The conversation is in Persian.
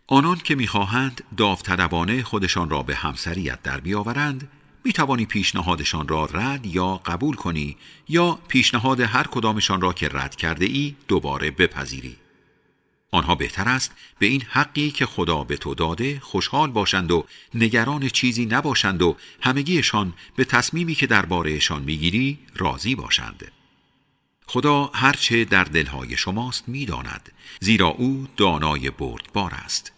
آنان که می‌خواهند داوطلبانه خودشان را به همسریت در بیاورند، می‌توانی پیشنهادشان را رد یا قبول کنی یا پیشنهاد هر کدامشان را که رد کرده ای دوباره بپذیری. آنها بهتر است به این حقی که خدا به تو داده خوشحال باشند و نگران چیزی نباشند و همگیشان به تصمیمی که درباره‌شان میگیری راضی باشند. خدا هرچه در دلهای شماست میداند، زیرا او دانای بردبار است.